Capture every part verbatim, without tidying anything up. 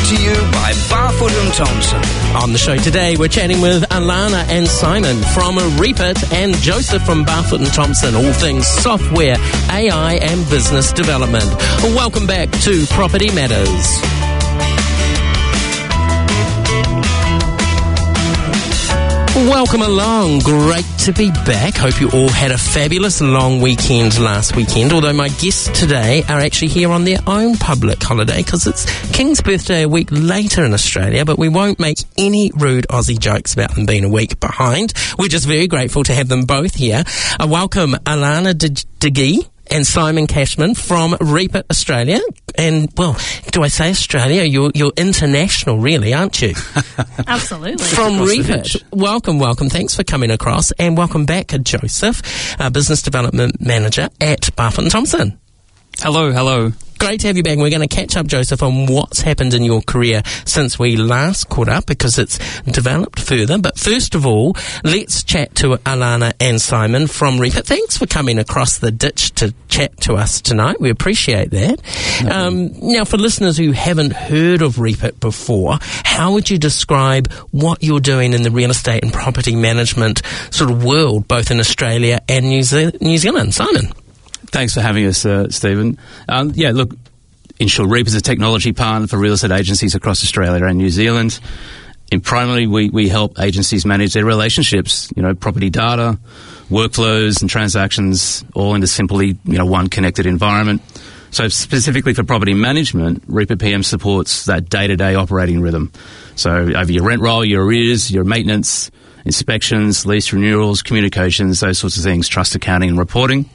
to you by Barfoot and Thompson. On the show today, we're chatting with Alana and Simon from Repit and Joseph from Barfoot and Thompson, all things software, A I and business development. Welcome back to Property Matters. Welcome along. Great to be back. Hope you all had a fabulous long weekend last weekend, although my guests today are actually here on their own public holiday because it's King's birthday a week later in Australia, but we won't make any rude Aussie jokes about them being a week behind. We're just very grateful to have them both here. Uh, welcome Alana DeGee and Simon Cashman from Repit Australia. And, well, do I say Australia? You're, you're international, really, aren't you? Absolutely. From Repit. Welcome, welcome. Thanks for coming across. And welcome back, Joseph, uh, Business Development Manager at Barfoot and Thompson. Hello, hello. Great to have you back. We're going to catch up, Joseph, on what's happened in your career since we last caught up because it's developed further. But first of all, let's chat to Alana and Simon from Repit. Thanks for coming across the ditch to chat to us tonight. We appreciate that. Mm-hmm. Um, now, for listeners who haven't heard of Repit before, how would you describe what you're doing in the real estate and property management sort of world, both in Australia and New, Ze- New Zealand? Simon? Thanks for having us, uh, Stephen. Um, yeah, look, in short, Repit is a technology partner for real estate agencies across Australia and New Zealand. In primarily, we, we help agencies manage their relationships, you know, property data, workflows and transactions, all into simply, you know, one connected environment. So specifically for property management, Repit P M supports that day-to-day operating rhythm. So over your rent roll, your arrears, your maintenance, inspections, lease renewals, communications, those sorts of things, trust accounting and reporting.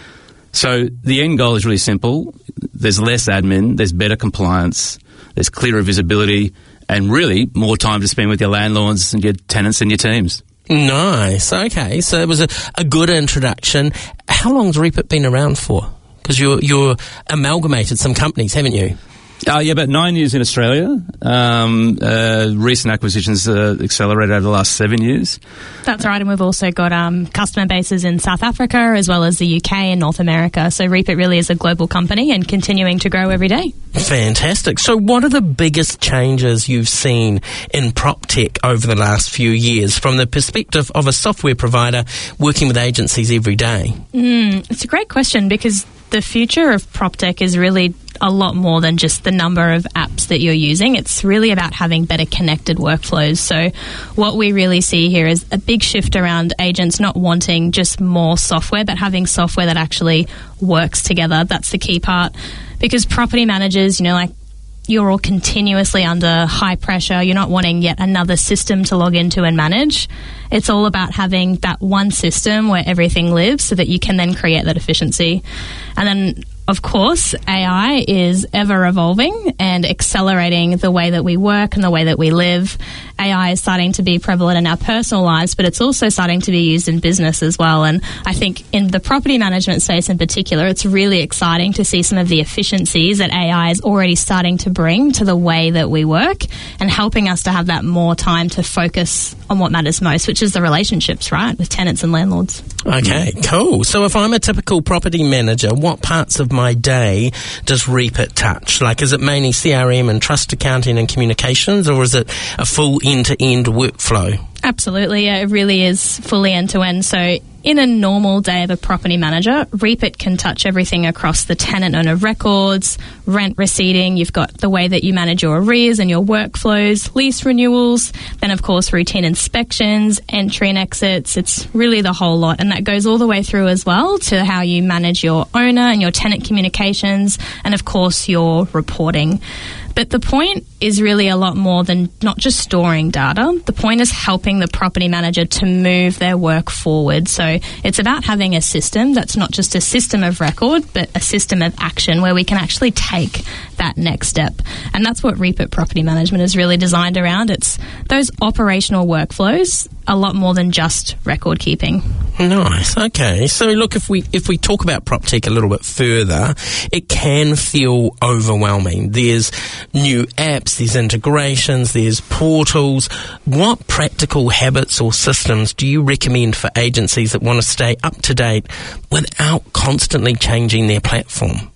So the end goal is really simple. There's less admin, there's better compliance, there's clearer visibility, and really more time to spend with your landlords and your tenants and your teams. Nice. Okay, so it was a, a good introduction. How long's Repit been around for? Because you're, you're amalgamated some companies, haven't you? Uh, yeah, about nine years in Australia. Um, uh, recent acquisitions uh, accelerated over the last seven years. That's right, and we've also got um, customer bases in South Africa as well as the U K and North America. So Repit really is a global company and continuing to grow every day. Fantastic. So what are the biggest changes you've seen in prop tech over the last few years from the perspective of a software provider working with agencies every day? Mm, it's a great question because the future of prop tech is really a lot more than just the number of apps that you're using. It's really about having better connected workflows. So what we really see here is a big shift around agents not wanting just more software, but having software that actually works together. That's the key part. Because property managers, you know, like you're all continuously under high pressure. You're not wanting yet another system to log into and manage. It's all about having that one system where everything lives so that you can then create that efficiency. And then, of course, A I is ever evolving and accelerating the way that we work and the way that we live. A I is starting to be prevalent in our personal lives, but it's also starting to be used in business as well. And I think in the property management space in particular, it's really exciting to see some of the efficiencies that A I is already starting to bring to the way that we work and helping us to have that more time to focus on what matters most, which is the relationships, right, with tenants and landlords. Okay, cool. So if I'm a typical property manager, what parts of my day does Repit touch? Like, is it mainly C R M and trust accounting and communications, or is it a full end-to-end workflow? Absolutely, yeah, it really is fully end-to-end. So in a normal day of a property manager, Repit can touch everything across the tenant owner records, rent receipting, you've got the way that you manage your arrears and your workflows, lease renewals, then of course routine inspections, entry and exits. It's really the whole lot, and that goes all the way through as well to how you manage your owner and your tenant communications and of course your reporting. But the point is really a lot more than not just storing data. The point is helping the property manager to move their work forward. So it's about having a system that's not just a system of record, but a system of action where we can actually take that next step. And that's what Repit Property Management is really designed around. It's those operational workflows, a lot more than just record keeping. Nice. Okay. So look, if we if we talk about PropTech a little bit further, it can feel overwhelming. There's new apps, there's integrations, there's portals. What practical habits or systems do you recommend for agencies that want to stay up to date without constantly changing their platform?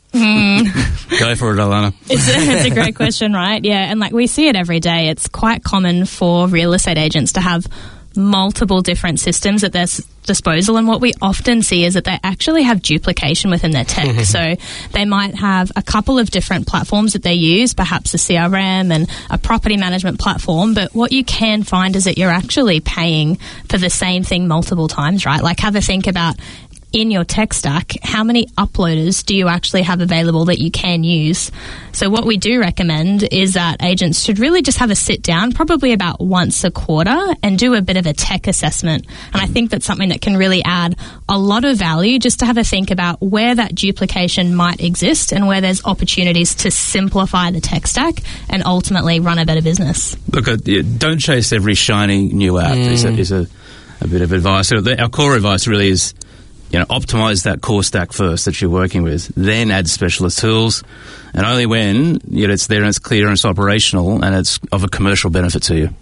Mm. Go for it, Alana. It's a, it's a great question, right? Yeah, and like we see it every day. It's quite common for real estate agents to have multiple different systems at their s- disposal, and what we often see is that they actually have duplication within their tech. So they might have a couple of different platforms that they use, perhaps a C R M and a property management platform, but what you can find is that you're actually paying for the same thing multiple times, right? Like have a think about in your tech stack, how many uploaders do you actually have available that you can use? So what we do recommend is that agents should really just have a sit down, probably about once a quarter, and do a bit of a tech assessment. And I think that's something that can really add a lot of value, just to have a think about where that duplication might exist and where there's opportunities to simplify the tech stack and ultimately run a better business. Look, uh, yeah, don't chase every shiny new app mm. is, a, is a, a bit of advice. So the, our core advice really is, you know, optimize that core stack first that you're working with, then add specialist tools, and only when you know, it's there and it's clear and it's operational and it's of a commercial benefit to you.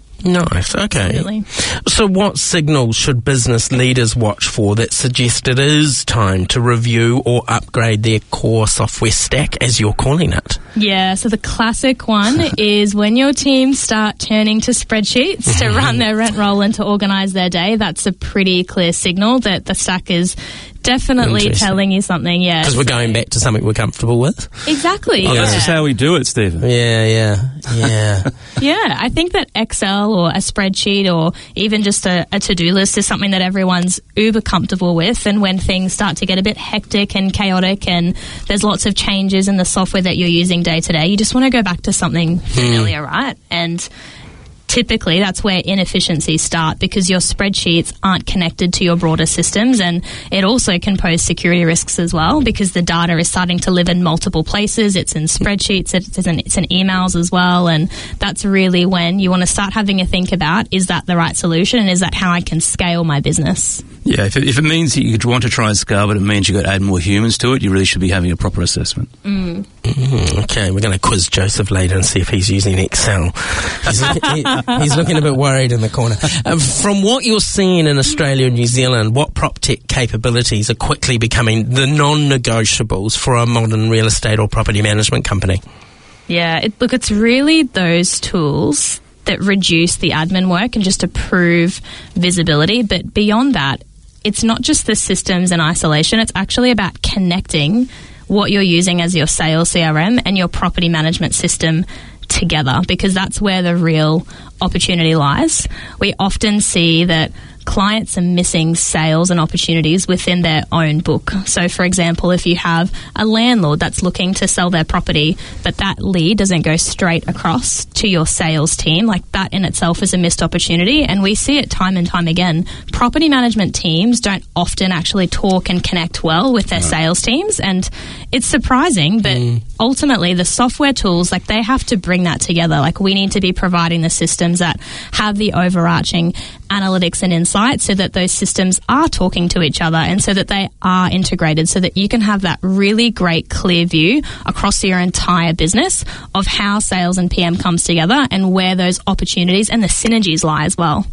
Nice, okay. Absolutely. So what signals should business leaders watch for that suggest it is time to review or upgrade their core software stack, as you're calling it? Yeah, so the classic one is when your team start turning to spreadsheets to run their rent roll and to organise their day. That's a pretty clear signal that the stack is definitely telling you something, yeah. Because we're going back to something we're comfortable with. Exactly. Oh, yeah. That's just how we do it, Stephen. Yeah, yeah, yeah. Yeah, I think that Excel or a spreadsheet or even just a, a to-do list is something that everyone's uber comfortable with, and when things start to get a bit hectic and chaotic and there's lots of changes in the software that you're using day to day, you just want to go back to something familiar, mm. right? And typically that's where inefficiencies start, because your spreadsheets aren't connected to your broader systems, and it also can pose security risks as well, because the data is starting to live in multiple places. It's in spreadsheets, it's in, it's in emails as well, and that's really when you want to start having a think about, is that the right solution, and is that how I can scale my business? Yeah, if it, if it means that you want to try and scale, but it means you've got to add more humans to it, you really should be having a proper assessment. Mm. Mm, okay, we're going to quiz Joseph later and see if he's using Excel. He's, he, he's looking a bit worried in the corner. Um, from what you're seeing in Australia and New Zealand, what prop tech capabilities are quickly becoming the non-negotiables for a modern real estate or property management company? Yeah, it, look, it's really those tools that reduce the admin work and just improve visibility. But beyond that, it's not just the systems in isolation. It's actually about connecting what you're using as your sales C R M and your property management system together, because that's where the real opportunity lies. We often see that clients are missing sales and opportunities within their own book. So, for example, if you have a landlord that's looking to sell their property, but that lead doesn't go straight across to your sales team, like that in itself is a missed opportunity. And we see it time and time again. Property management teams don't often actually talk and connect well with their no. sales teams. And it's surprising, but mm. ultimately the software tools, like they have to bring that together. Like we need to be providing the systems that have the overarching analytics and insights, so that those systems are talking to each other and so that they are integrated, so that you can have that really great clear view across your entire business of how sales and P M comes together and where those opportunities and the synergies lie as well.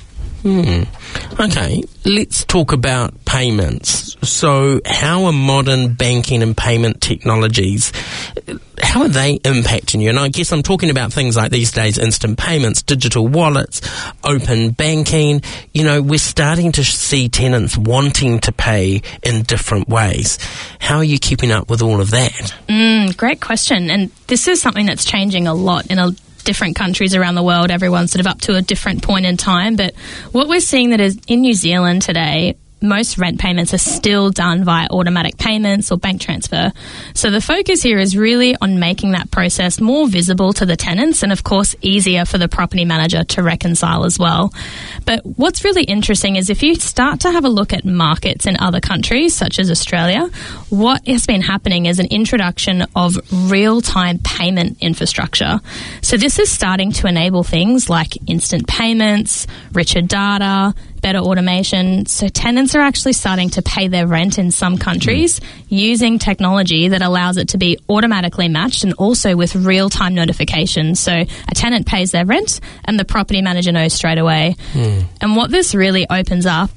Hmm. Okay, let's talk about payments. So how are modern banking and payment technologies, how are they impacting you? And I guess I'm talking about things like these days, instant payments, digital wallets, open banking. You know, we're starting to see tenants wanting to pay in different ways. How are you keeping up with all of that? Mm, great question. And this is something that's changing a lot in a different countries around the world. Everyone's sort of up to a different point in time. But what we're seeing that is in New Zealand today, most rent payments are still done via automatic payments or bank transfer. So the focus here is really on making that process more visible to the tenants and, of course, easier for the property manager to reconcile as well. But what's really interesting is if you start to have a look at markets in other countries, such as Australia, what has been happening is an introduction of real-time payment infrastructure. So this is starting to enable things like instant payments, richer data, better automation. So tenants are actually starting to pay their rent in some countries using technology that allows it to be automatically matched and also with real-time notifications. So a tenant pays their rent and the property manager knows straight away. Mm. And what this really opens up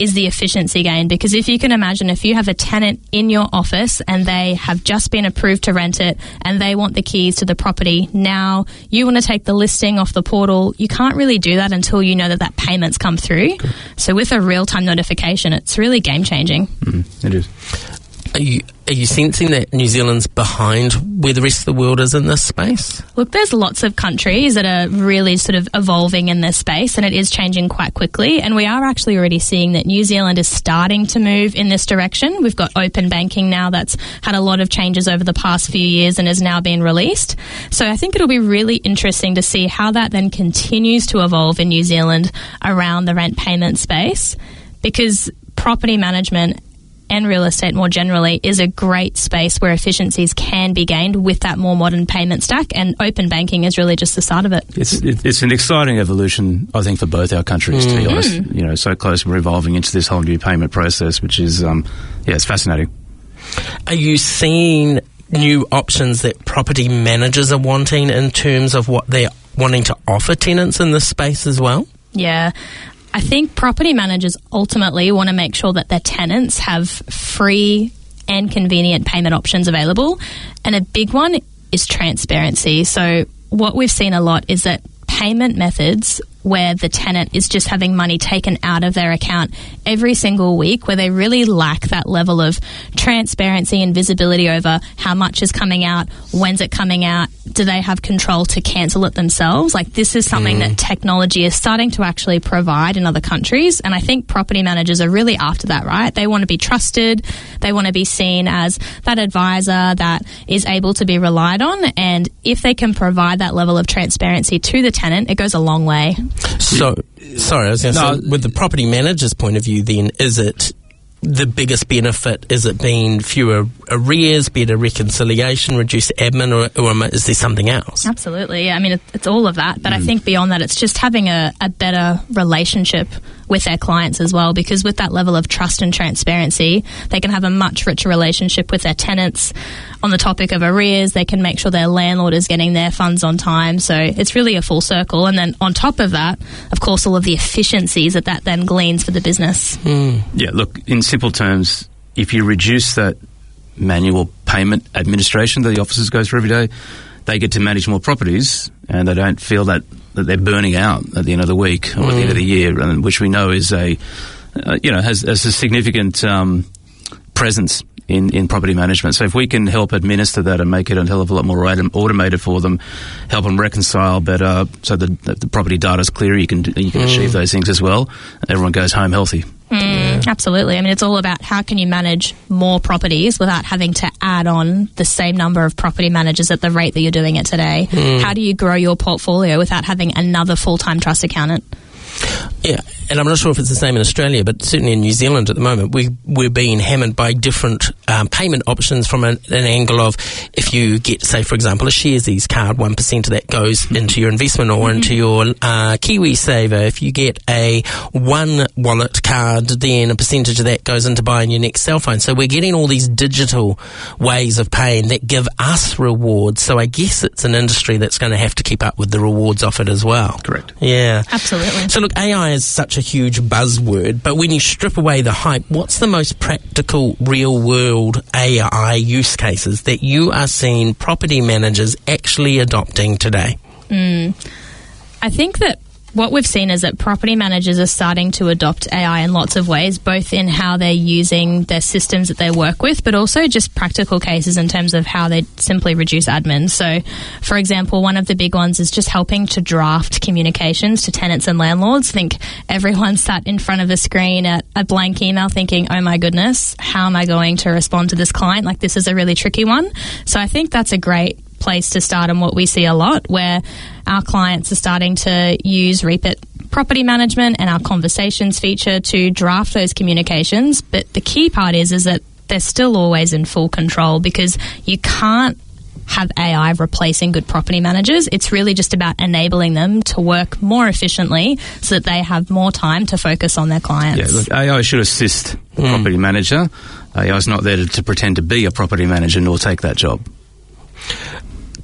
is the efficiency gain. Because if you can imagine, if you have a tenant in your office and they have just been approved to rent it and they want the keys to the property now, you want to take the listing off the portal, you can't really do that until you know that that payment's come through. Okay. So with a real-time notification, it's really game-changing. Mm, it is. Are you, are you sensing that New Zealand's behind where the rest of the world is in this space? Look, there's lots of countries that are really sort of evolving in this space, and it is changing quite quickly. And we are actually already seeing that New Zealand is starting to move in this direction. We've got open banking now that's had a lot of changes over the past few years and has now been released. So I think it'll be really interesting to see how that then continues to evolve in New Zealand around the rent payment space, because property management and real estate more generally is a great space where efficiencies can be gained with that more modern payment stack, and open banking is really just the start of it. It's it's an exciting evolution, I think, for both our countries, mm. to be honest. You know, so close we're evolving into this whole new payment process, which is, um, yeah, it's fascinating. Are you seeing new options that property managers are wanting in terms of what they're wanting to offer tenants in this space as well? Yeah. I think property managers ultimately want to make sure that their tenants have free and convenient payment options available. And a big one is transparency. So what we've seen a lot is that payment methods where the tenant is just having money taken out of their account every single week, where they really lack that level of transparency and visibility over how much is coming out, when's it coming out, do they have control to cancel it themselves? Like, this is something mm. that technology is starting to actually provide in other countries, and I think property managers are really after that, right? They want to be trusted, they want to be seen as that advisor that is able to be relied on, and if they can provide that level of transparency to the tenant, it goes a long way. So, sorry, I was going to no, say, with the property manager's point of view, then, is it the biggest benefit? Is it being fewer arrears, better reconciliation, reduced admin, or, or is there something else? Absolutely. Yeah, I mean, it, it's all of that. But mm. I think beyond that, it's just having a, a better relationship with their clients as well, because with that level of trust and transparency, they can have a much richer relationship with their tenants. On the topic of arrears, they can make sure their landlord is getting their funds on time. So it's really a full circle. And then on top of that, of course, all of the efficiencies that that then gleans for the business. Mm. Yeah, look, in simple terms, if you reduce that manual payment administration that the officers go through every day, they get to manage more properties, and they don't feel that, that they're burning out at the end of the week or mm. at the end of the year, and which we know is a, uh, you know, has, has a significant um, presence in, in property management. So if we can help administer that and make it a hell of a lot more automated for them, help them reconcile better, so that the, the property data is clear, you can you can mm. achieve those things as well. Everyone goes home healthy. Mm, yeah. Absolutely. I mean, it's all about how can you manage more properties without having to add on the same number of property managers at the rate that you're doing it today. Mm. How do you grow your portfolio without having another full-time trust accountant? Yeah, and I'm not sure if it's the same in Australia, but certainly in New Zealand at the moment, we, we're being hammered by different um, payment options from an, an angle of, if you get, say, for example, a Sharesies card, one percent of that goes into your investment or mm-hmm. into your uh, KiwiSaver. If you get a One Wallet card, then a percentage of that goes into buying your next cell phone. So we're getting all these digital ways of paying that give us rewards. So I guess it's an industry that's going to have to keep up with the rewards offered as well. Correct. Yeah. Absolutely. So look, A I is such a huge buzzword, but when you strip away the hype, what's the most practical, real-world A I use cases that you are seeing property managers actually adopting today? Mm. I think that what we've seen is that property managers are starting to adopt A I in lots of ways, both in how they're using their systems that they work with, but also just practical cases in terms of how they simply reduce admin. So, for example, one of the big ones is just helping to draft communications to tenants and landlords. I think everyone sat in front of a screen at a blank email thinking, oh my goodness, how am I going to respond to this client? Like, this is a really tricky one. So I think that's a great place to start, and what we see a lot where our clients are starting to use Reapit property management and our conversations feature to draft those communications. But the key part is is that they're still always in full control, because you can't have A I replacing good property managers. It's really just about enabling them to work more efficiently so that they have more time to focus on their clients. Yeah, look, A I should assist the mm. property manager. A I is not there to, to pretend to be a property manager nor take that job.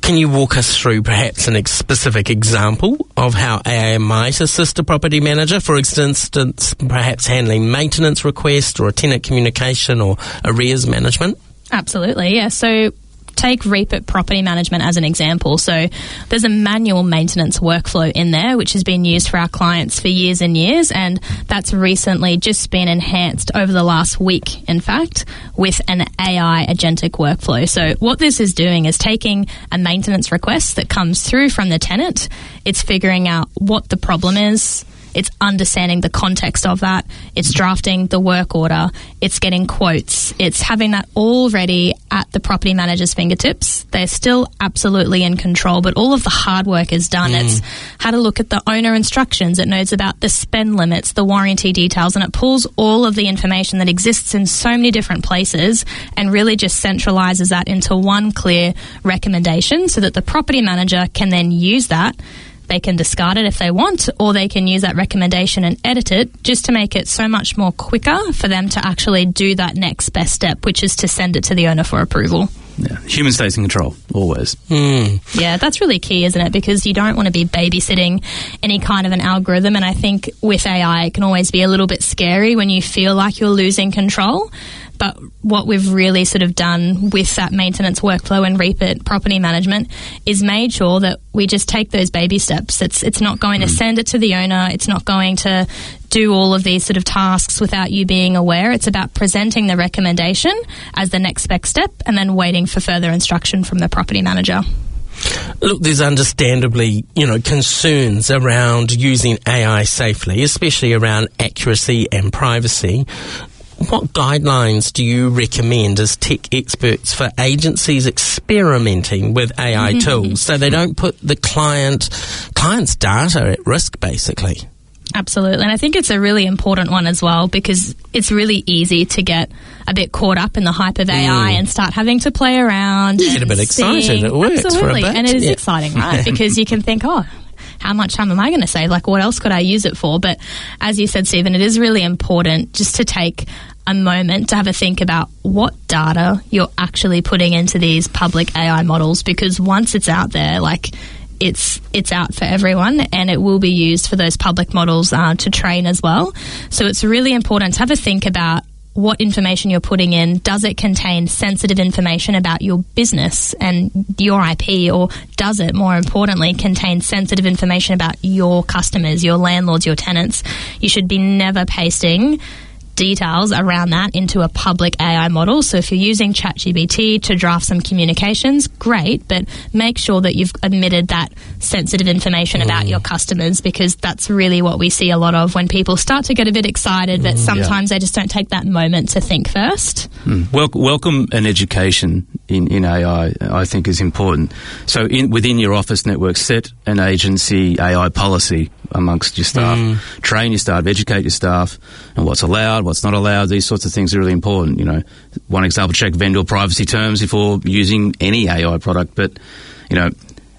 Can you walk us through perhaps a ex- specific example of how A I might assist a property manager, for instance, perhaps handling maintenance requests or a tenant communication or arrears management? Absolutely, yeah. So take Reapit Property Management as an example. So there's a manual maintenance workflow in there which has been used for our clients for years and years, and that's recently just been enhanced over the last week, in fact, with an A I agentic workflow. So what this is doing is taking a maintenance request that comes through from the tenant, it's figuring out what the problem is, it's understanding the context of that, it's drafting the work order, it's getting quotes, it's having that all ready at the property manager's fingertips. They're still absolutely in control, but all of the hard work is done. Mm. It's how to look at the owner instructions, it knows about the spend limits, the warranty details, and it pulls all of the information that exists in so many different places and really just centralizes that into one clear recommendation so that the property manager can then use that. They can discard it if they want, or they can use that recommendation and edit it just to make it so much more quicker for them to actually do that next best step, which is to send it to the owner for approval. Yeah, human stays in control, always. Mm. Yeah, that's really key, isn't it? Because you don't want to be babysitting any kind of an algorithm, and I think with A I it can always be a little bit scary when you feel like you're losing control. But what we've really sort of done with that maintenance workflow and Reapit Property Management is made sure that we just take those baby steps. It's it's not going mm. to send it to the owner. It's not going to do all of these sort of tasks without you being aware. It's about presenting the recommendation as the next spec step and then waiting for further instruction from the property manager. Look, there's understandably, you know, concerns around using A I safely, especially around accuracy and privacy. What guidelines do you recommend as tech experts for agencies experimenting with A I mm-hmm. tools so they don't put the client client's data at risk, basically? Absolutely. And I think it's a really important one as well because it's really easy to get a bit caught up in the hype of A I mm. and start having to play around. You get a bit excited. It works Absolutely. for a bit. And it is yeah. exciting, right? Because you can think, oh, how much time am I going to save? Like, what else could I use it for? But as you said, Stephen, it is really important just to take a moment to have a think about what data you're actually putting into these public A I models, because once it's out there, like, it's it's out for everyone and it will be used for those public models uh, to train as well. So it's really important to have a think about what information you're putting in. Does it contain sensitive information about your business and your I P, or does it, more importantly, contain sensitive information about your customers, your landlords, your tenants? You should be never pasting details around that into a public A I model. So if you're using ChatGPT to draft some communications, great, but make sure that you've omitted that sensitive information mm. about your customers, because that's really what we see a lot of when people start to get a bit excited, but mm, sometimes yeah. they just don't take that moment to think first. Mm. Wel- welcome and education in, in A I, I think, is important. So in, within your office network, set an agency A I policy amongst your staff. Mm. Train your staff, educate your staff, and what's allowed, what's not allowed. These sorts of things are really important. You know, one example, check vendor privacy terms before using any A I product. But, you know,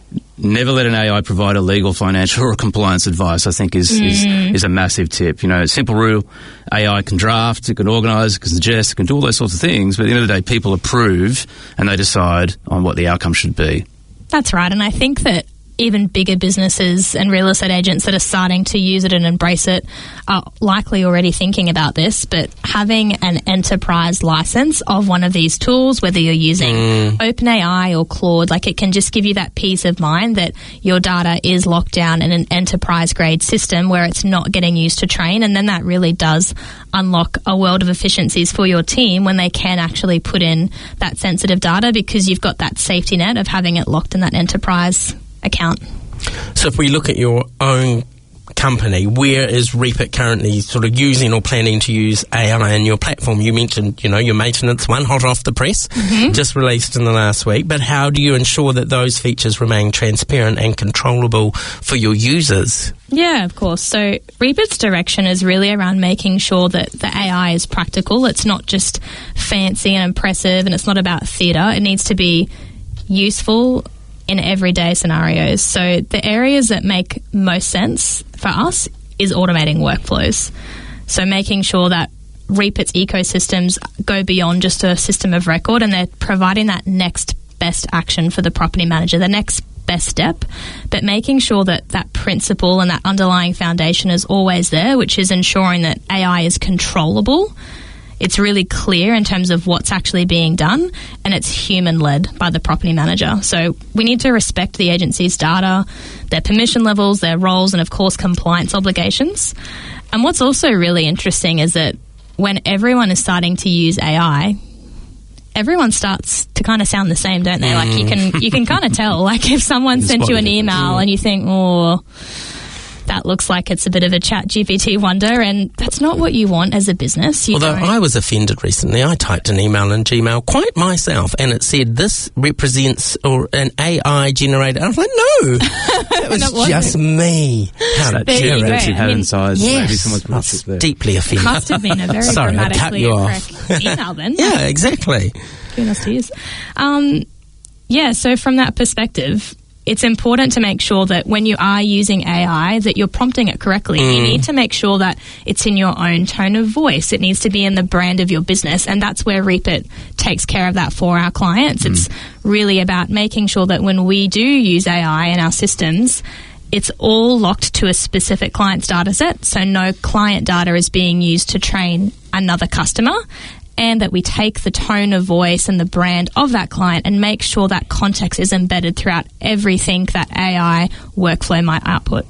never let an A I provide a legal, financial, or compliance advice, I think, is, mm. is, is a massive tip. You know, simple rule, A I can draft, it can organise, it can suggest, it can do all those sorts of things, but at the end of the day, people approve and they decide on what the outcome should be. That's right, and I think that even bigger businesses and real estate agents that are starting to use it and embrace it are likely already thinking about this, but having an enterprise license of one of these tools, whether you're using mm. OpenAI or Claude, like, it can just give you that peace of mind that your data is locked down in an enterprise grade system where it's not getting used to train, and then that really does unlock a world of efficiencies for your team when they can actually put in that sensitive data, because you've got that safety net of having it locked in that enterprise account. So if we look at your own company, where is Reapit currently sort of using or planning to use A I in your platform? You mentioned, you know, your maintenance one, hot off the press, mm-hmm. just released in the last week, but how do you ensure that those features remain transparent and controllable for your users? Yeah, of course. So Reapit's direction is really around making sure that the A I is practical. It's not just fancy and impressive, and it's not about theatre. It needs to be useful in everyday scenarios. So the areas that make most sense for us is automating workflows. So making sure that Reapit's ecosystems go beyond just a system of record and they're providing that next best action for the property manager, the next best step, but making sure that that principle and that underlying foundation is always there, which is ensuring that A I is controllable. It's really clear in terms of what's actually being done, and it's human-led by the property manager. So we need to respect the agency's data, their permission levels, their roles, and of course compliance obligations. And what's also really interesting is that when everyone is starting to use A I, everyone starts to kind of sound the same, don't they? Mm. Like you can you can kind of tell. Like if someone sent you an email and you think, oh, that looks like it's a bit of a Chat G P T wonder, and that's not what you want as a business. You Although don't. I was offended recently, I typed an email in Gmail quite myself, and it said this represents or an A I generator. I was like, no, that was just me. How that dare generated I had mean, inside. Yes, Maybe someone's I was bullshit there. deeply offended. Must have been a very Sorry, I cut grammatically you off. incorrect email then. Yeah, exactly. Goodness to use. Um, yeah, so from that perspective, it's important to make sure that when you are using A I that you're prompting it correctly. Mm. You need to make sure that it's in your own tone of voice. It needs to be in the brand of your business, and that's where Reapit takes care of that for our clients. Mm. It's really about making sure that when we do use A I in our systems, it's all locked to a specific client's data set, so no client data is being used to train another customer, and that we take the tone of voice and the brand of that client and make sure that context is embedded throughout everything that A I workflow might output.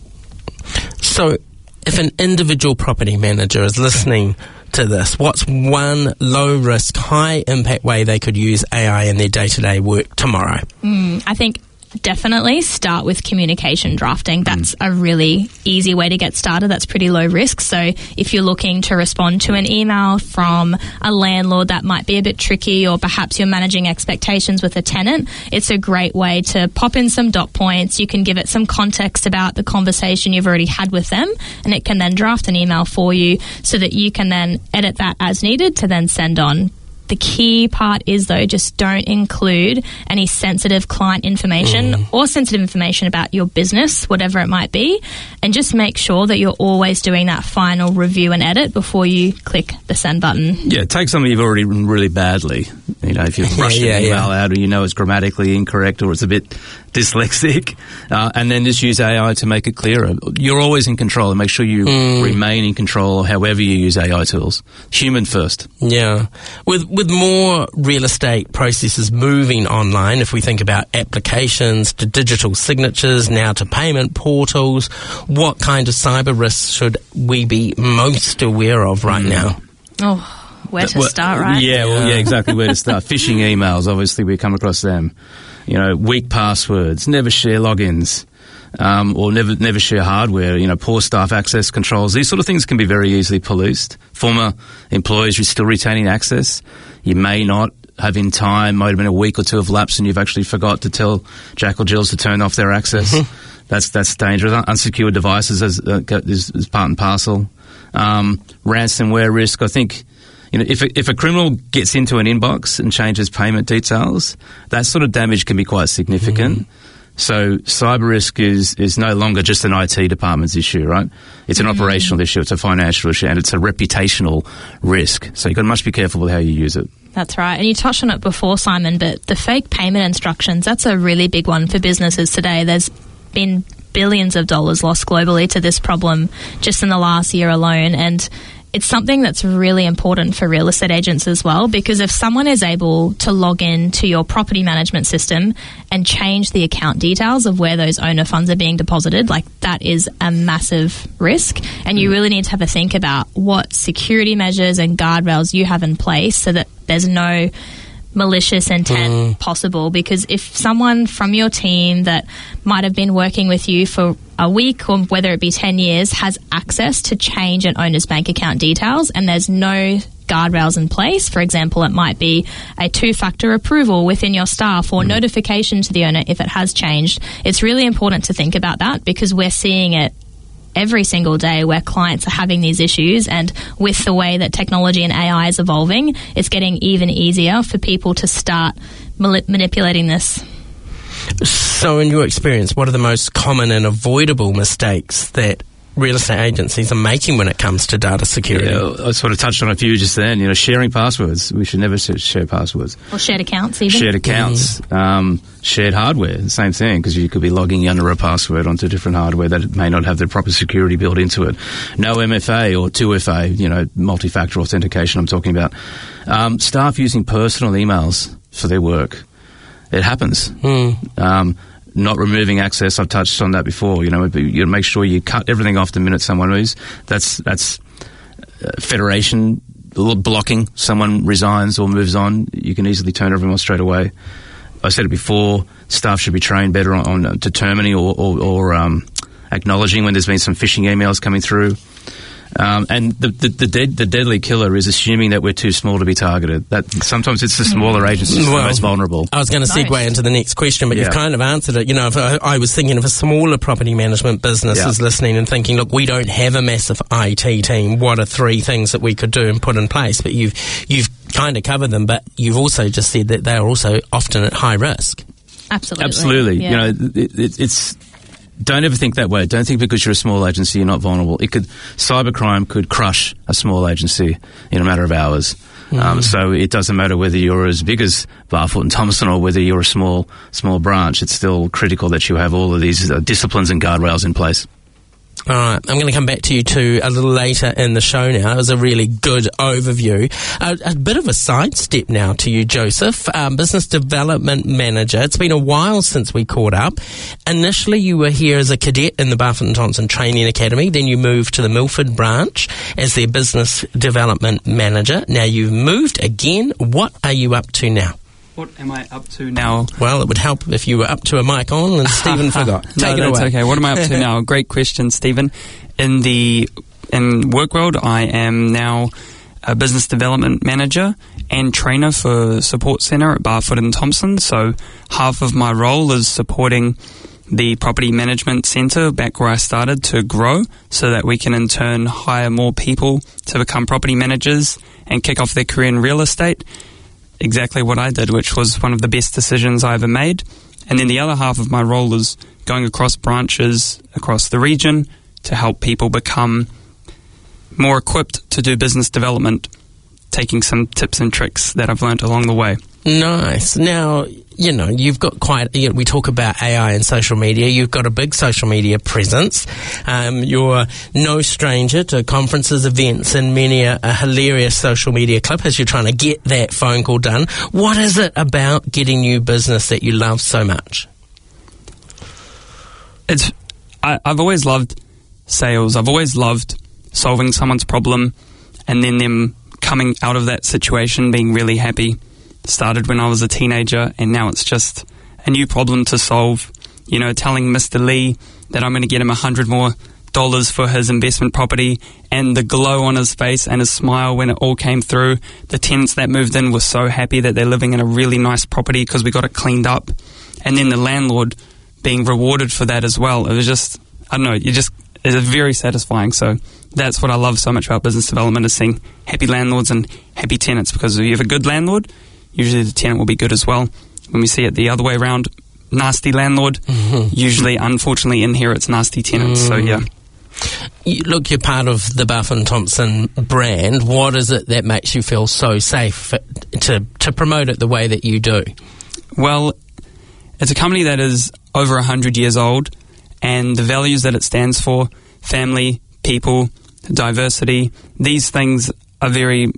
So if an individual property manager is listening to this, what's one low-risk, high-impact way they could use A I in their day-to-day work tomorrow? Mm, I think definitely start with communication drafting. That's mm. a really easy way to get started. That's pretty low risk. So if you're looking to respond to an email from a landlord that might be a bit tricky, or perhaps you're managing expectations with a tenant, it's a great way to pop in some dot points. You can give it some context about the conversation you've already had with them, and it can then draft an email for you so that you can then edit that as needed to then send on. The key part is, though, just don't include any sensitive client information mm. or sensitive information about your business, whatever it might be, and just make sure that you're always doing that final review and edit before you click the send button. Yeah, take something you've already written really badly. You know, if you've rushed yeah, an yeah, email yeah. out, or you know it's grammatically incorrect, or it's a bit dyslexic, uh, and then just use A I to make it clearer. You're always in control, and make sure you mm. remain in control however you use A I tools. Human first. Yeah. With with more real estate processes moving online, if we think about applications to digital signatures, now to payment portals, what kind of cyber risks should we be most aware of right mm. now? Oh, where to well, start, right? Yeah, well, yeah, exactly where to start. Phishing emails, obviously we come across them. You know, weak passwords, never share logins, um, or never never share hardware, you know, poor staff access controls. These sort of things can be very easily policed. Former employees who are still retaining access, you may not have in time, might have been a week or two of lapse, and you've actually forgot to tell Jack or Jills to turn off their access. Mm-hmm. That's that's dangerous. Unsecured devices is, uh, is, is part and parcel. Um, ransomware risk, I think. You know, if a, if a criminal gets into an inbox and changes payment details, that sort of damage can be quite significant. Mm. So cyber risk is, is no longer just an I T department's issue, right? It's an mm. operational issue, it's a financial issue, and it's a reputational risk. So you've got to much be careful with how you use it. That's right. And you touched on it before, Simon, but the fake payment instructions, that's a really big one for businesses today. There's been billions of dollars lost globally to this problem just in the last year alone, and it's something that's really important for real estate agents as well, because if someone is able to log in to your property management system and change the account details of where those owner funds are being deposited, like that is a massive risk. And you really need to have a think about what security measures and guardrails you have in place so that there's no malicious intent mm. possible, because if someone from your team that might have been working with you for a week or whether it be ten years has access to change an owner's bank account details and there's no guardrails in place, for example, it might be a two-factor approval within your staff or mm. notification to the owner if it has changed, it's really important to think about that, because we're seeing it every single day where clients are having these issues, and with the way that technology and A I is evolving, it's getting even easier for people to start mal- manipulating this. So in your experience, what are the most common and avoidable mistakes that real estate agencies are making when it comes to data security. Yeah, I sort of touched on a few just then. You know, sharing passwords. We should never share passwords. Or shared accounts, even. Shared accounts. Mm. Um, shared hardware, the same thing, because you could be logging under a password onto different hardware that may not have the proper security built into it. No M F A or two F A, you know, multi-factor authentication I'm talking about. Um, staff using personal emails for their work. It happens. Mm. Um, not removing access, I've touched on that before. You know, you make sure you cut everything off the minute someone moves. That's that's uh, federation blocking. Someone resigns or moves on, you can easily turn everyone straight away. I said it before. Staff should be trained better on, on determining or, or, or um, acknowledging when there's been some phishing emails coming through. Um, and the the, the, dead, the deadly killer is assuming that we're too small to be targeted. That sometimes it's the smaller agencies well, that are most vulnerable. I was going to segue nice. into the next question, but yeah. you've kind of answered it. You know, if I, I was thinking if a smaller property management business yeah. is listening and thinking, look, we don't have a massive I T team. What are three things that we could do and put in place? But you've you've kind of covered them, but you've also just said that they are also often at high risk. Absolutely. Absolutely. Yeah. You know, it, it, it's. Don't ever think that way. Don't think because you're a small agency you're not vulnerable. It could cybercrime could crush a small agency in a matter of hours. Mm. Um, so it doesn't matter whether you're as big as Barfoot and Thompson or whether you're a small small branch. It's still critical that you have all of these uh, disciplines and guardrails in place. All right, I'm going to come back to you two a little later in the show now. It was a really good overview. Uh, a bit of a sidestep now to you, Joseph, um, Business Development Manager. It's been a while since we caught up. Initially, you were here as a cadet in the Barfoot and Thompson Training Academy. Then you moved to the Milford branch as their Business Development Manager. Now you've moved again. What are you up to now? What am I up to now? Well, it would help if you were up to a mic on and Stephen forgot. Take no, it that's away. Okay. What am I up to now? Great question, Stephen. In the in work world, I am now a business development manager and trainer for Support Centre at Barfoot and Thompson. So half of my role is supporting the property management centre back where I started to grow so that we can in turn hire more people to become property managers and kick off their career in real estate. Exactly what I did, which was one of the best decisions I ever made. And then the other half of my role is going across branches across the region to help people become more equipped to do business development, taking some tips and tricks that I've learnt along the way. Nice. Now, you know, you've got quite, you know, we talk about A I and social media. You've got a big social media presence. Um, you're no stranger to conferences, events, and many a, a hilarious social media clip as you're trying to get that phone call done. What is it about getting new business that you love so much? It's, I, I've always loved sales. I've always loved solving someone's problem and then them coming out of that situation being really happy. Started when I was a teenager, and now it's just a new problem to solve. You know, telling Mister Lee that I'm going to get him a hundred more dollars for his investment property, and the glow on his face and his smile when it all came through. The tenants that moved in were so happy that they're living in a really nice property because we got it cleaned up, and then the landlord being rewarded for that as well. It was just, I don't know, you just, it's very satisfying. So that's what I love so much about business development, is seeing happy landlords and happy tenants, because if you have a good landlord, usually the tenant will be good as well. When we see it the other way around, nasty landlord mm-hmm. usually, unfortunately, inherits nasty tenants. Mm. So, yeah. You, look, you're part of the Barfoot and Thompson brand. What is it that makes you feel so safe to, to promote it the way that you do? Well, it's a company that is over one hundred years old, and the values that it stands for, family, people, diversity, these things are very,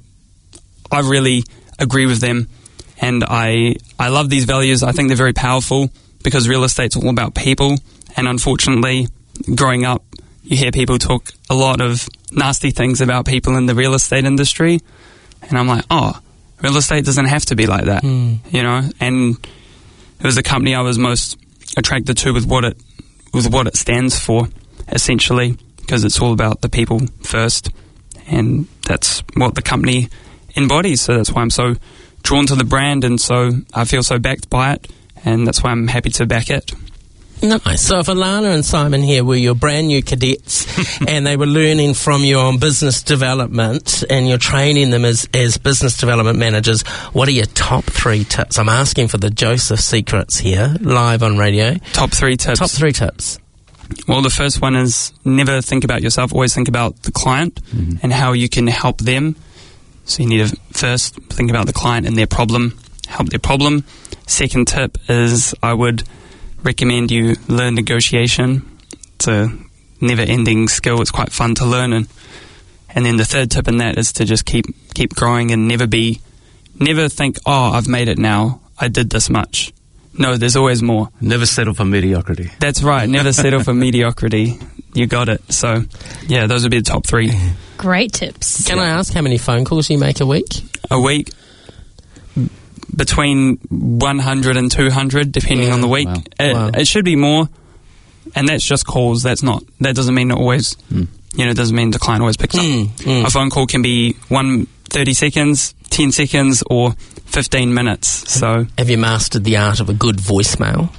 I really agree with them. And I I love these values. I think they're very powerful because real estate's all about people. And unfortunately, growing up, you hear people talk a lot of nasty things about people in the real estate industry. And I'm like, oh, real estate doesn't have to be like that, mm. you know? And it was the company I was most attracted to with what it with what it stands for, essentially, because it's all about the people first. And that's what the company embodies. So that's why I'm so drawn to the brand, and so I feel so backed by it, and that's why I'm happy to back it. Nice. So if Alana and Simon here were your brand new cadets and they were learning from you on business development and you're training them as, as business development managers, what are your top three tips? I'm asking for the Joseph secrets here, live on radio. Top three tips. Top three tips. Well, the first one is never think about yourself, always think about the client mm-hmm. and how you can help them. So you need to first think about the client and their problem, help their problem. Second tip is I would recommend you learn negotiation. It's a never-ending skill. It's quite fun to learn. And, and then the third tip in that is to just keep keep growing and never be, never think, oh, I've made it now. I did this much. No, there's always more. Never settle for mediocrity. That's right. Never settle for mediocrity. You got it. So, yeah, those would be the top three. Great tips. Can I ask how many phone calls you make a week? A week? Between one hundred and two hundred, depending yeah, on the week. Wow. It, wow. it should be more, and that's just calls. That's not. That doesn't mean it always. Mm. You know, doesn't mean the client always picks mm, up. Mm. A phone call can be one thirty seconds, ten seconds, or fifteen minutes. So, have you mastered the art of a good voicemail?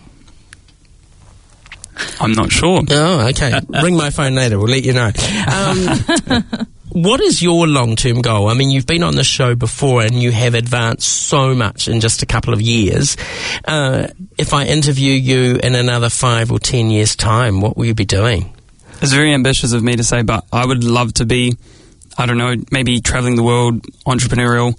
I'm not sure. Oh, okay. Ring my phone later. We'll let you know. Um, what is your long-term goal? I mean, you've been on the show before and you have advanced so much in just a couple of years. Uh, if I interview you in another five or ten years' time, what will you be doing? It's very ambitious of me to say, but I would love to be, I don't know, maybe traveling the world, entrepreneurial.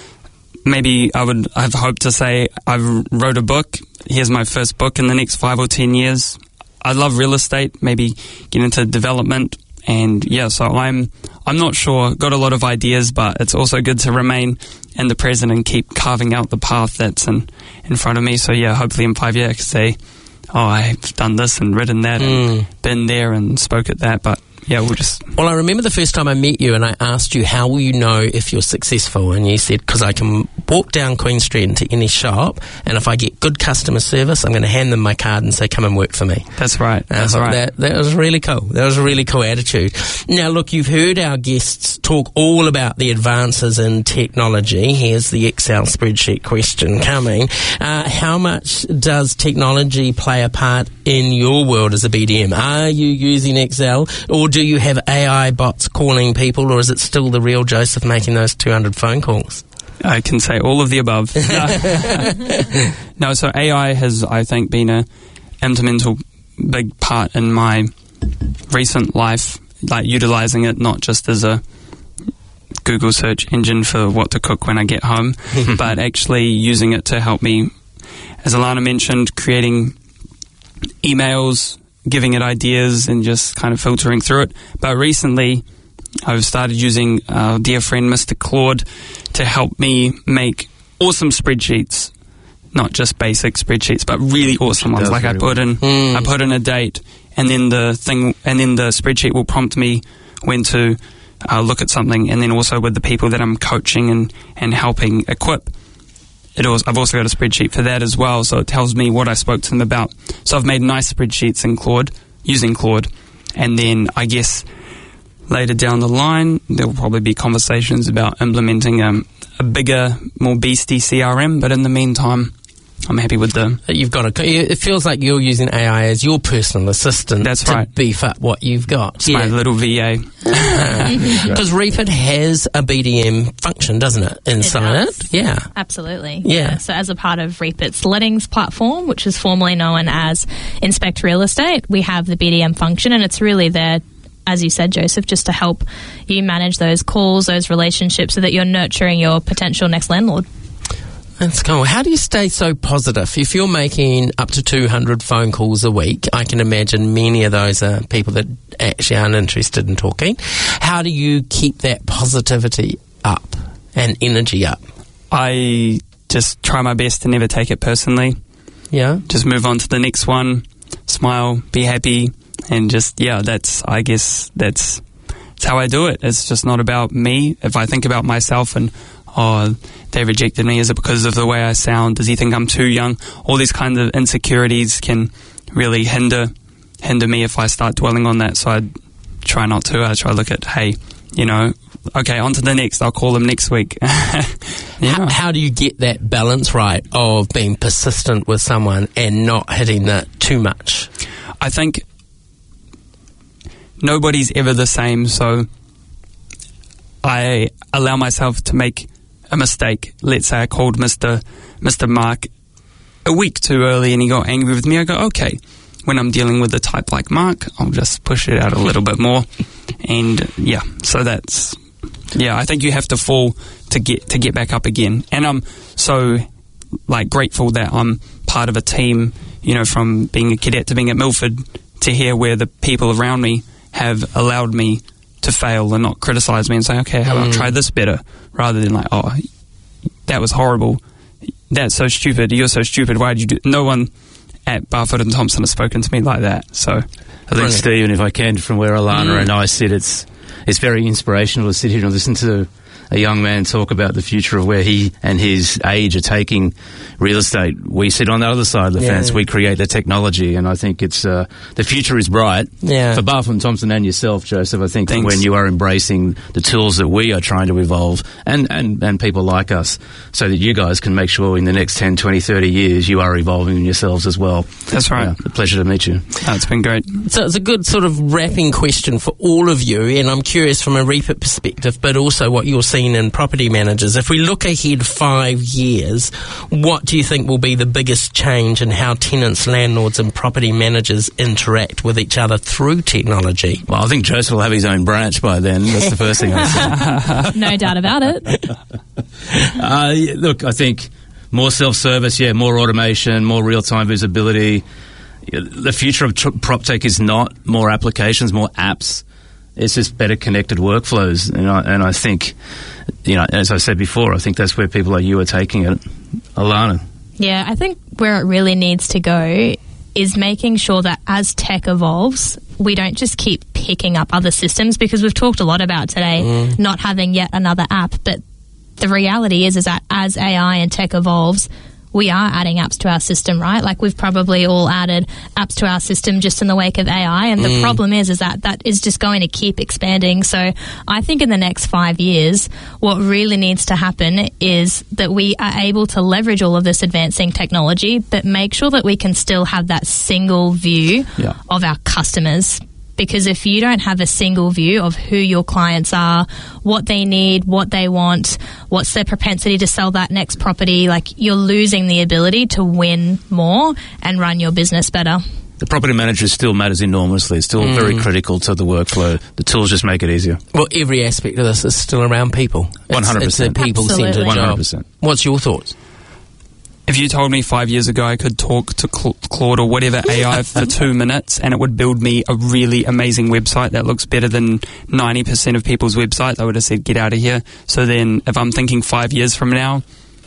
Maybe I would have hoped to say I've wrote a book. Here's my first book in the next five or ten years. I love real estate, maybe get into development. And yeah, so I'm I'm not sure. Got a lot of ideas, but it's also good to remain in the present and keep carving out the path that's in, in front of me. So yeah, hopefully in five years I can say, oh, I've done this and written that mm. and been there and spoke at that. But yeah, we'll just... Well, I remember the first time I met you and I asked you, how will you know if you're successful? And you said, because I can walk down Queen Street into any shop and if I get good customer service, I'm going to hand them my card and say, come and work for me. That's right. That's right. That, that was really cool. That was a really cool attitude. Now, look, you've heard our guests talk all about the advances in technology. Here's the Excel spreadsheet question coming. Uh, how much does technology play a part in your world as a B D M? Are you using Excel, or do you have A I bots calling people, or is it still the real Joseph making those two hundred phone calls? I can say all of the above. No, no so A I has, I think, been a instrumental big part in my recent life, like utilising it not just as a Google search engine for what to cook when I get home, but actually using it to help me, as Alana mentioned, creating emails, giving it ideas and just kind of filtering through it. But recently I've started using our dear friend Mister Claude to help me make awesome spreadsheets, not just basic spreadsheets, but really awesome ones. Like I put in, mm. I put in a date, and then the thing, and then the spreadsheet will prompt me when to uh, look at something, and then also with the people that I'm coaching and, and helping equip. It also, I've also got a spreadsheet for that as well, so it tells me what I spoke to them about. So I've made nice spreadsheets in Claude, using Claude, and then I guess later down the line there will probably be conversations about implementing um, a bigger, more beastie C R M, but in the meantime I'm happy with the... You've got a, it feels like you're using A I as your personal assistant. That's to right. beef up what you've got. It's yeah. my little V A. Because Reapit has a B D M function, doesn't it, inside it? it? Yeah. Absolutely. Yeah. yeah. So as a part of Reapit's lettings platform, which is formerly known as Inspect Real Estate, we have the B D M function, and it's really there, as you said, Joseph, just to help you manage those calls, those relationships, so that you're nurturing your potential next landlord. That's cool. How do you stay so positive? If you're making up to two hundred phone calls a week, I can imagine many of those are people that actually aren't interested in talking. How do you keep that positivity up and energy up? I just try my best to never take it personally. Yeah. Just move on to the next one, smile, be happy, and just, yeah, that's, I guess, that's, that's how I do it. It's just not about me. If I think about myself and, oh, they rejected me, is it because of the way I sound? Does he think I'm too young? All these kinds of insecurities can really hinder hinder me if I start dwelling on that. So I try not to. I try to look at, hey, you know, okay, on to the next. I'll call them next week. yeah. how, how do you get that balance right of being persistent with someone and not hitting that too much? I think nobody's ever the same, so I allow myself to make a mistake. Let's say I called Mister Mister Mark a week too early and he got angry with me. I go, okay, when I'm dealing with a type like Mark, I'll just push it out a little bit more. And yeah, so that's, yeah, I think you have to fall to get to get back up again. And I'm so like grateful that I'm part of a team, you know, from being a cadet to being at Milford, to hear where the people around me have allowed me to fail and not criticize me and say, okay, how about Mm. try this better, rather than like, oh, that was horrible, that's so stupid, you're so stupid, why did you do? No one at Barfoot and Thompson has spoken to me like that. So I think, Brilliant. Stephen, if I can, from where Alana Mm. and I sit, it's it's very inspirational to sit here and listen to a young man talk about the future of where he and his age are taking real estate. We sit on the other side of the Yeah. fence. We create the technology, and I think it's uh, the future is bright Yeah. for Barfoot and Thompson and yourself, Joseph. I think Thanks. when you are embracing the tools that we are trying to evolve, and, and, and people like us, so that you guys can make sure in the next ten, twenty, thirty years you are evolving yourselves as well. that's right. Yeah, a pleasure to meet you. Oh, it's been great. So it's a good sort of wrapping question for all of you, and I'm curious from a REPIT perspective, but also what you're seeing in property managers. If we look ahead five years, what do you think will be the biggest change in how tenants, landlords and property managers interact with each other through technology? Well, I think Joseph will have his own branch by then. That's the first thing I'd say. No doubt about it. Uh, yeah, look, I think more self-service, yeah, more automation, more real-time visibility. Yeah, the future of tr- PropTech is not more applications, more apps. It's just better connected workflows. And I, and I think, you know, as I said before, I think that's where people like you are taking it. Alana. Yeah, I think where it really needs to go is making sure that as tech evolves, we don't just keep picking up other systems, because we've talked a lot about today Mm. not having yet another app. But the reality is, is that as A I and tech evolves, we are adding apps to our system, right? Like we've probably all added apps to our system just in the wake of A I. And the Mm. problem is, is that that is just going to keep expanding. So I think in the next five years, what really needs to happen is that we are able to leverage all of this advancing technology, but make sure that we can still have that single view Yeah. of our customers. Because if you don't have a single view of who your clients are, what they need, what they want, what's their propensity to sell that next property, like you're losing the ability to win more and run your business better. The property manager still matters enormously. It's still Mm. very critical to the workflow. The tools just make it easier. Well, every aspect of this is still around people. It's- one hundred percent. It's a people-centred Absolutely. one hundred job. percent. What's your thoughts? If you told me five years ago I could talk to Cla- Claude or whatever A I for two minutes and it would build me a really amazing website that looks better than ninety percent of people's websites, I would have said, get out of here. So then if I'm thinking five years from now,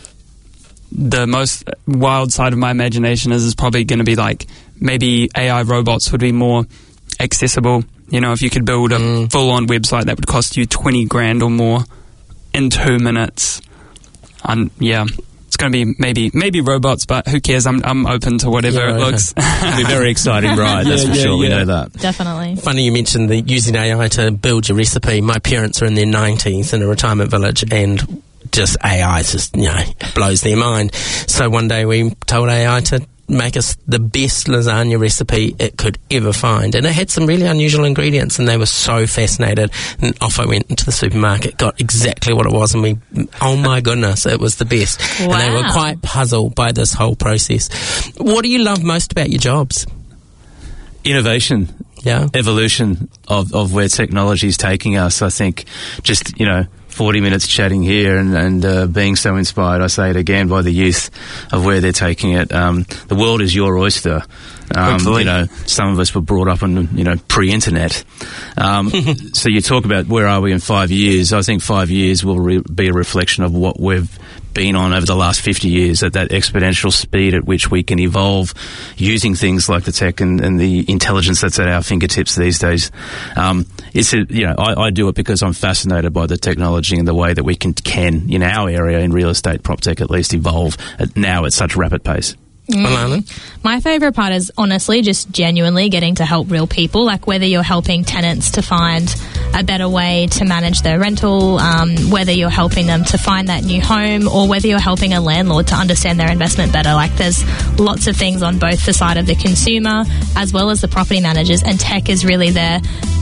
the most wild side of my imagination is, is probably going to be like maybe A I robots would be more accessible. You know, if you could build a Mm. full-on website that would cost you twenty grand or more in two minutes. And yeah. It's going to be maybe maybe robots, but who cares? I'm I'm open to whatever Yeah, it right. looks. It'll be a very exciting ride, that's Yeah, for yeah, sure. We yeah. know that. Definitely. Funny you mentioned the using A I to build your recipe. My parents are in their nineties in a retirement village, and just A I just, you know, blows their mind. So one day we told A I to make us the best lasagna recipe it could ever find, and it had some really unusual ingredients, and they were so fascinated. And off I went into the supermarket, got exactly what it was, and we, oh my goodness, it was the best. And they were Wow. quite puzzled by this whole process. What do you love most about your jobs? Innovation. Yeah. Evolution of, of where technology is taking us. I think just, you know, forty minutes chatting here and, and uh, being so inspired, I say it again, by the youth of where they're taking it. Um, the world is your oyster. Um, Hopefully. you know, some of us were brought up on, you know, pre-internet. Um, so you talk about where are we in five years. I think five years will re- be a reflection of what we've been on over the last fifty years, at that exponential speed at which we can evolve using things like the tech and, and the intelligence that's at our fingertips these days. Um, it's a, you know, I, I do it because I'm fascinated by the technology and the way that we can, can in our area, in real estate, PropTech at least, evolve at, now at such rapid pace. Alana? My favourite part is honestly just genuinely getting to help real people, like whether you're helping tenants to find a better way to manage their rental, um, whether you're helping them to find that new home, or whether you're helping a landlord to understand their investment better. Like there's lots of things on both the side of the consumer as well as the property managers, and tech is really there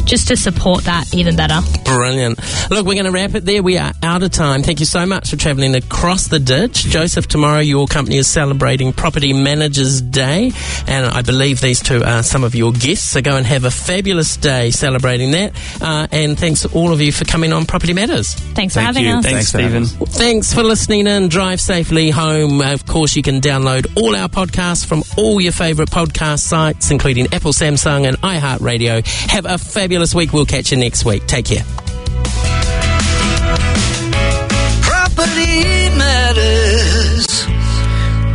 just to support that even better. Brilliant. Look, we're going to wrap it there. We are out of time. Thank you so much for travelling across the ditch. Joseph, tomorrow your company is celebrating Property Managers Day, and I believe these two are some of your guests, so go and have a fabulous day celebrating that. Uh, and thanks to all of you for coming on Property Matters. Thanks for Thank having you. us. Thanks, Stephen. Thanks for listening in. Drive safely home. Of course, you can download all our podcasts from all your favourite podcast sites, including Apple, Samsung and iHeartRadio. Have a fabulous week. We'll catch you next week. Take care.